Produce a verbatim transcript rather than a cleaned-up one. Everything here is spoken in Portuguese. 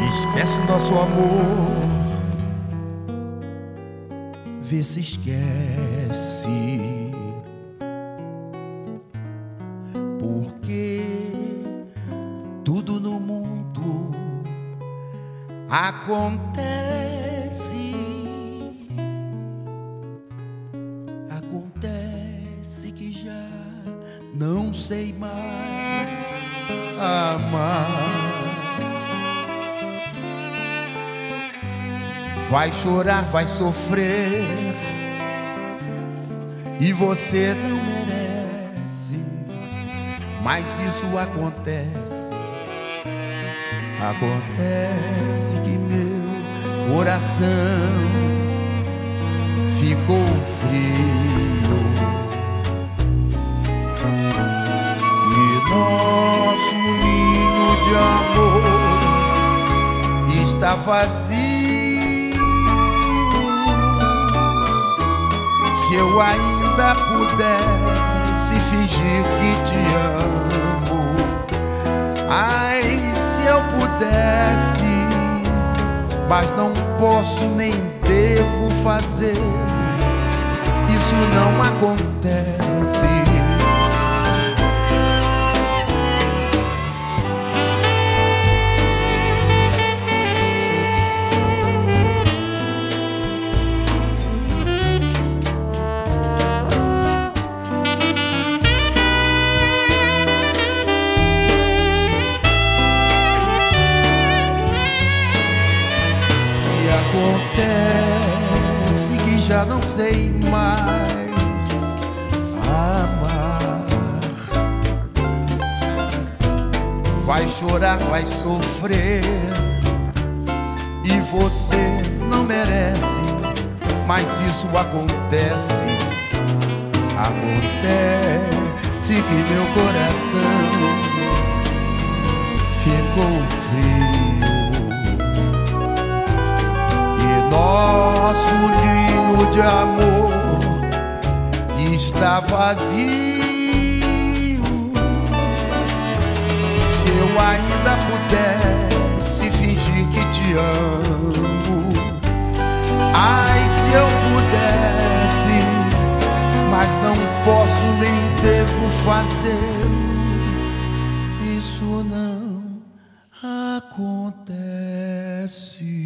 Esquece o nosso amor, vê se esquece, porque tudo no mundo acontece, acontece que já não sei mais amar. Vai chorar, vai sofrer, e você não merece, mas isso acontece. Acontece que meu coração ficou frio e nosso ninho de amor está vazio. Se eu ainda pudesse fingir que te amo, ai, se eu pudesse, mas não posso nem devo fazer, isso não acontece. Acontece que já não sei mais amar. Vai chorar, vai sofrer, e você não merece, mas isso acontece. Acontece que meu coração ficou frio, nosso ninho de amor está vazio. Se eu ainda pudesse fingir que te amo, ai, se eu pudesse, mas não posso nem devo fazer, isso não acontece.